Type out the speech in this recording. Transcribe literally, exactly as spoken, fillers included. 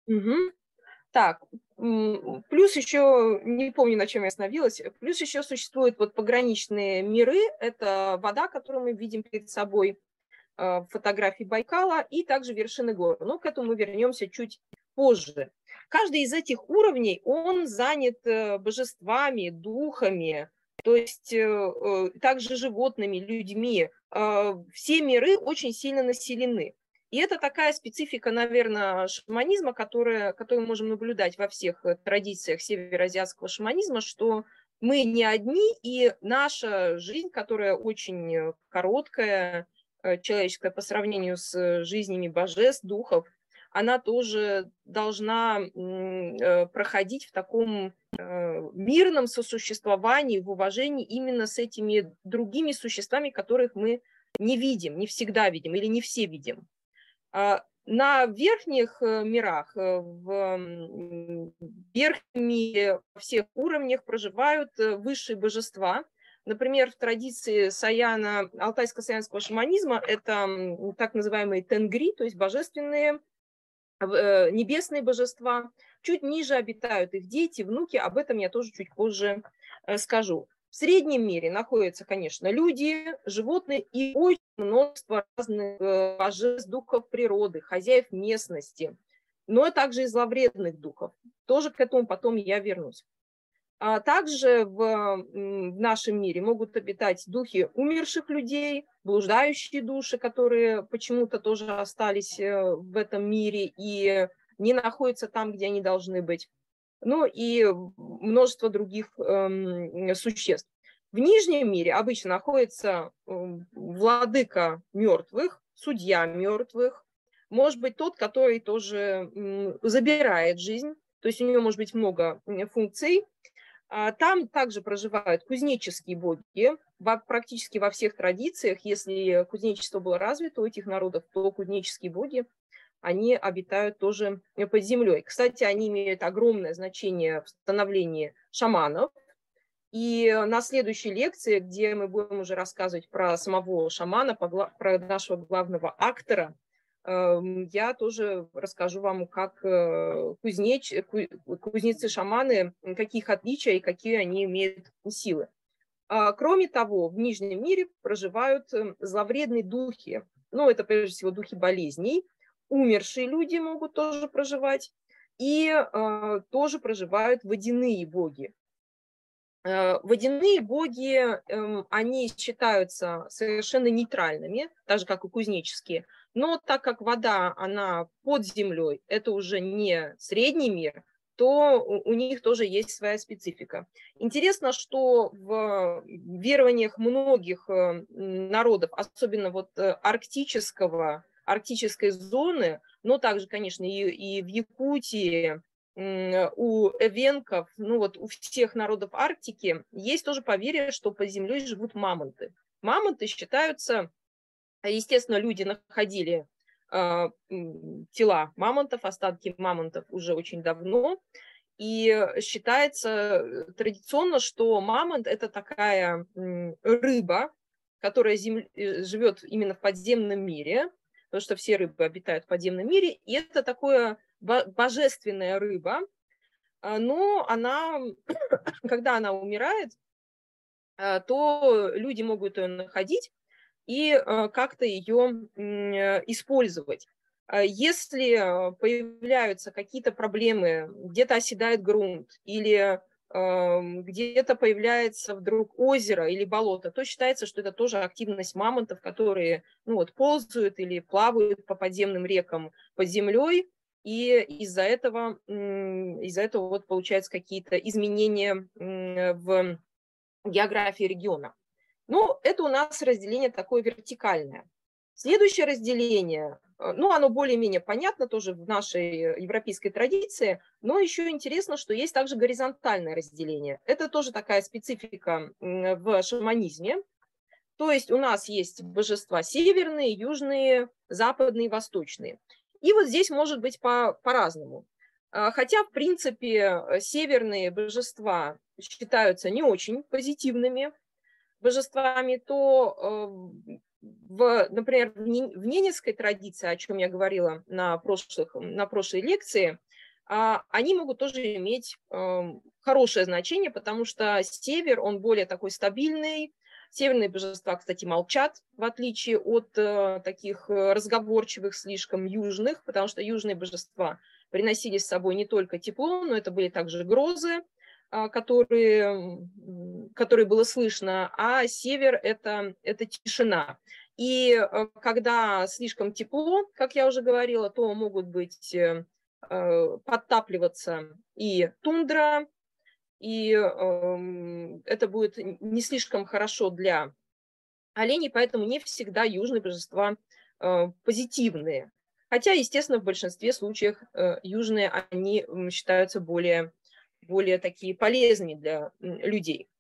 Мгм. Так, м, плюс еще, не помню, на чем я остановилась, плюс еще существуют вот пограничные миры. Это вода, которую мы видим перед собой, э, фотографии Байкала, и также вершины гор. Но к этому мы вернемся чуть позже. Каждый из этих уровней, он занят э, божествами, духами, то есть э, э, также животными, людьми. Э, Все миры очень сильно населены. И это такая специфика, наверное, шаманизма, которая, которую мы можем наблюдать во всех э, традициях североазиатского шаманизма, что мы не одни, и наша жизнь, которая очень э, короткая, э, человеческая по сравнению с э, жизнями божеств, духов, она тоже должна м, э, проходить в таком э, мирном сосуществовании, в уважении именно с этими другими существами, которых мы не видим, не всегда видим или не все видим. А, На верхних э, мирах, э, в м, верхнем мире, во всех уровнях проживают э, высшие божества. Например, в традиции саяна, алтайско-саянского шаманизма это м, так называемые тенгри, то есть божественные, э, небесные божества. Чуть ниже обитают их дети, внуки, об этом я тоже чуть позже э, скажу. В среднем мире находятся, конечно, люди, животные и очень множество разных э, божеств, духов природы, хозяев местности, но также и зловредных духов. Тоже к этому потом я вернусь. А также в, м, в нашем мире могут обитать духи умерших людей, блуждающие души, которые почему-то тоже остались э, в этом мире и не находятся там, где они должны быть. Ну и множество других эм, существ. В нижнем мире обычно находится м, владыка мертвых, судья мертвых, может быть тот, который тоже м, забирает жизнь, то есть у него может быть много м, функций. А, Там также проживают кузнеческие боги. Во- практически во всех традициях, если кузнечество было развито у этих народов, то кузнеческие боги, они обитают тоже под землей. Кстати, они имеют огромное значение в становлении шаманов. И на следующей лекции, где мы будем уже рассказывать про самого шамана, про нашего главного актора, я тоже расскажу вам, как э, кузнеч, кузнецы-шаманы, каких отличия и какие они имеют силы. А, Кроме того, в Нижнем мире проживают э, зловредные духи. Ну, это прежде всего духи болезней. Умершие люди могут тоже проживать. И э, тоже проживают водяные боги. Э, Водяные боги, эм, они считаются совершенно нейтральными, так же, как и кузнеческие. Но так как вода, она под землей, это уже не средний мир, то у у них тоже есть своя специфика. Интересно, что в верованиях многих э, народов, особенно вот э, арктического, арктической зоны, но также, конечно, и, и в Якутии, у эвенков, ну вот у всех народов Арктики есть тоже поверье, что под землей живут мамонты. Мамонты считаются, естественно, люди находили э, тела мамонтов, остатки мамонтов уже очень давно, и считается традиционно, что мамонт – это такая рыба, которая зем... живет именно в подземном мире, потому что все рыбы обитают в подземном мире, и это такое божественная рыба, но она, когда она умирает, то люди могут ее находить и как-то ее использовать. Если появляются какие-то проблемы, где-то оседает грунт или где-то появляется вдруг озеро или болото, то считается, что это тоже активность мамонтов, которые ну вот, ползают или плавают по подземным рекам под землей, и из-за этого, из-за этого вот получаются какие-то изменения в географии региона. Ну, это у нас разделение такое вертикальное. Следующее разделение, ну, оно более-менее понятно тоже в нашей европейской традиции, но еще интересно, что есть также горизонтальное разделение. Это тоже такая специфика в шаманизме. То есть у нас есть божества северные, южные, западные, восточные. И вот здесь может быть по, по-разному. Хотя, в принципе, северные божества считаются не очень позитивными божествами, то, в, например, в ненецкой традиции, о чем я говорила на, прошлых, на прошлой лекции, они могут тоже иметь хорошее значение, потому что север, он более такой стабильный. Северные божества, кстати, молчат, в отличие от таких разговорчивых слишком южных, потому что южные божества приносили с собой не только тепло, но это были также грозы, которые, которые было слышно, а север это, – это тишина. И когда слишком тепло, как я уже говорила, то могут быть подтапливаться и тундра, и это будет не слишком хорошо для оленей, поэтому не всегда южные божества позитивные. Хотя, естественно, в большинстве случаев южные, они считаются более, более такие полезными для людей.